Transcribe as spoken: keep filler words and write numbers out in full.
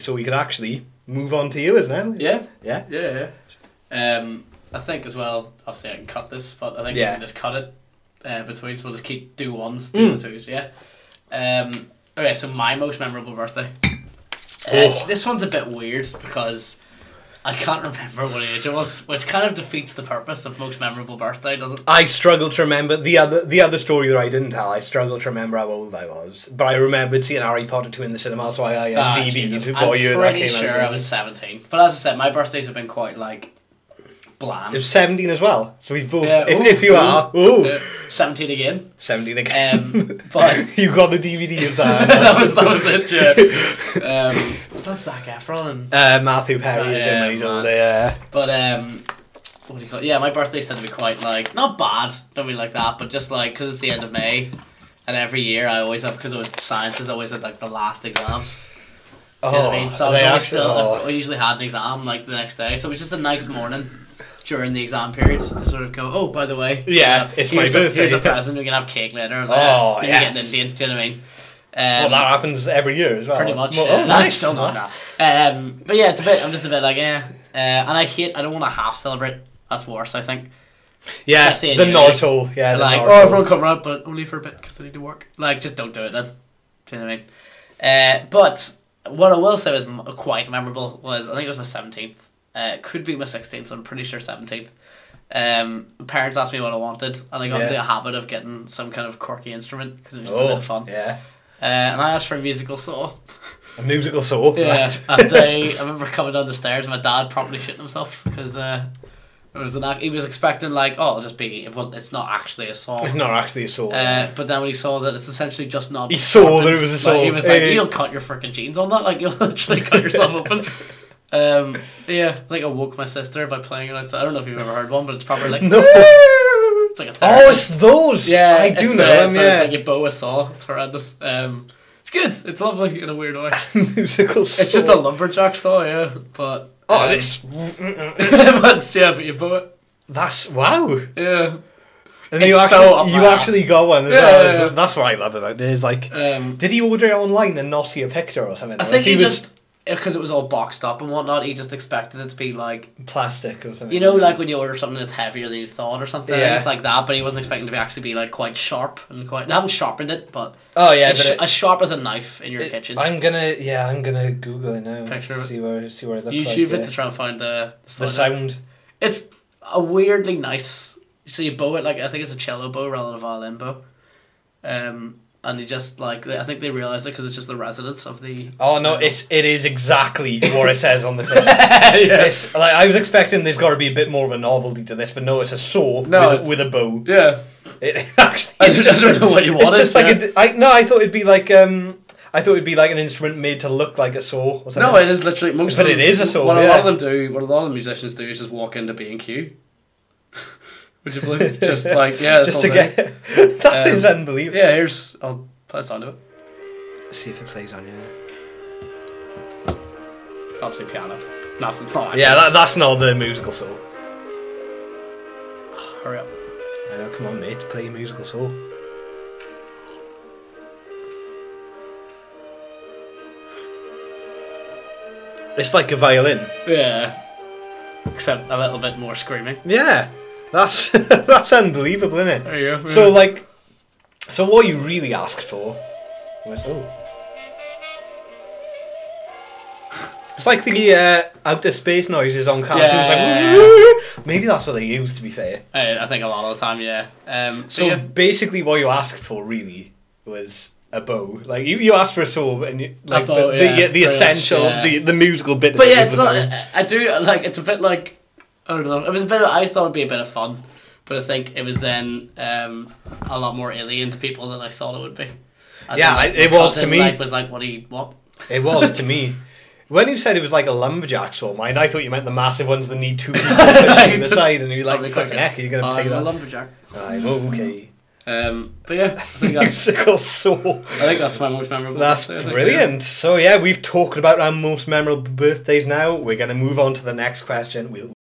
So we could actually move on to yours now. Yeah. Yeah. Yeah, yeah. Um, I think as well, obviously I can cut this, but I think Yeah. we can just cut it uh, between, so we'll just keep do ones, do Mm. the twos, yeah. Um, okay, so my most memorable birthday. Uh, Oh. This one's a bit weird because I can't remember what age it was, which kind of defeats the purpose of most memorable birthday, doesn't it? I struggle to remember the other the other story that I didn't tell. I struggle to remember how old I was, but I remembered seeing Harry Potter two in the cinema, so I, I Ah, D Jesus. V'd I'm what year that pretty came sure out. I was seventeen. But as I said, my birthdays have been quite, like, bland. It was seventeen as well. So we both. Yeah, if, ooh, if you ooh, are, ooh, uh, seventeen again. seventeen again. Um, but you got the D V D of that. that was that was it. Yeah. Um, was that Zac Efron? And, Uh, Matthew Perry Oh, is yeah, in when he's man. older. Yeah. but um, what do you call it? Yeah, my birthdays tend to be quite like not bad. Don't mean like that, but just like because it's the end of May, and every year I always have because it was science is always at like the last exams. Do you know what I mean? So I was they always actually- still, oh. I usually had an exam like the next day, so it was just a nice morning during the exam period to sort of go, oh, by the way, Yeah, uh, it's my here's a, birthday. Here's a present. We can have cake later. I was like, Oh, maybe yes. get an Indian. Do you know what I mean? Well, Um, that happens every year as well. pretty much. Well, yeah. oh, No, nice. it's still not that. Um, but yeah, it's a bit. I'm just a bit like, yeah. Uh, and I hate. I don't want to half celebrate. That's worse, I think. Yeah, Especially in the uni. not all. Yeah, the Like, not oh, all. everyone come around, but only for a bit because I need to work. Like, just don't do it then. Do you know what I mean? Uh, but what I will say was m- quite memorable was I think it was my seventeenth. Uh, it could be my sixteenth, but I'm pretty sure seventeenth. Um, parents asked me what I wanted, and I got Yeah. into a habit of getting some kind of quirky instrument because it was just a Oh, bit of fun. yeah. Uh, and I asked for a musical saw. A musical saw. Yeah, right. and they, I remember coming down the stairs, my dad probably shitting himself because uh, it was an ac- he was expecting like, oh, it'll just be it wasn't it's not actually a saw. It's not actually a saw. Uh, but then when he saw that it's essentially just not, He saw that it was a like, saw. he was like, Eh. "You'll cut your freaking jeans on that, like you'll literally cut yourself open." Um, yeah, I think I woke my sister by playing it outside. I don't know if you've ever heard one, but it's probably like No. it's like a Oh, therapist. it's those. Yeah, I do it's know the, them. it's, Yeah, it's like a boa saw. It's horrendous. Um, it's good. It's lovely in a weird way. musical saw. It's just a lumberjack saw, yeah, but Oh, um, it's but yeah, but you bow it, that's wow. yeah. And It's you actually, so up my you ass. actually got one as Yeah, well. yeah, yeah. That's what I love about it. Is like, Um, did he order it online and not see a picture or something? I Or think if he, was just because it was all boxed up and whatnot, he just expected it to be like plastic or something. you know, like when you order something that's heavier than you thought or something. Yeah. It's like that, but he wasn't expecting it to be actually be like quite sharp and quite. They haven't sharpened it, but Oh yeah, it's but sh- it, as sharp as a knife in your it- kitchen. I'm gonna yeah, I'm gonna Google it now. Picture of it. see where see what it looks YouTube like. it to try and find the yeah. The sound. It's a weirdly nice. So you bow it like I think it's a cello bow rather than a violin bow, um, and you just like I think they realize it because it's just the resonance of the. Oh no, it's it is exactly what it says on the tin. yeah. It's, like I was expecting there's got to be a bit more of a novelty to this, but no, it's a saw No, with, it's- a, with a bow. Yeah, It actually. I don't, I don't know what you It's wanted. just like yeah. a, I no, I thought it'd be like um, I thought it'd be like an instrument made to look like a saw. Or something. No, it is literally most. But of them, it is a saw, What a yeah. lot of them do, what a lot of the musicians do, is just walk into B and Q. Would you believe? Just like yeah, that's just all to they get do. that Um, is unbelievable. Yeah, here's I'll play a sound of it. Let's see if it plays on you. It's obviously piano. No, it's it's not. Yeah, that, that's not the musical saw. Hurry up. I know, come on, mate, play a musical saw. It's like a violin. Yeah. Except a little bit more screaming. Yeah, that's that's unbelievable, isn't it? There you go. So like, so what you really asked for was oh, it's like the uh, outer space noises on cartoons. Yeah, like, yeah, "Woo-woo-woo-woo." Maybe that's what they use. To be fair, I, I think a lot of the time, yeah. Um, so so yeah. basically, what you asked for really was a bow. Like you, you asked for a saw, and you, like bow, the, the, yeah, the, pretty much, essential, yeah. the the musical bit. Of But it yeah, was it's the not. bow. I, I do like. It's a bit like. I don't know. It was a bit. Of, I thought it'd be a bit of fun, but I think it was then um, a lot more alien to people than I thought it would be. As Yeah, in, like, I- it my was to cousin, me. Like, was like, what do you what? It was to me. When you said it was like a lumberjack saw, mind, I thought you meant the massive ones that need two people pushing the side, and you're like, Probably fucking quicker. heck, are you going to I'm play a that? lumberjack. I'm okay. Um, but yeah, I think that's. Musical saw. I think that's my most memorable. That's birthday, I think, brilliant. So yeah, we've talked about our most memorable birthdays now. We're going to move on to the next question. We'll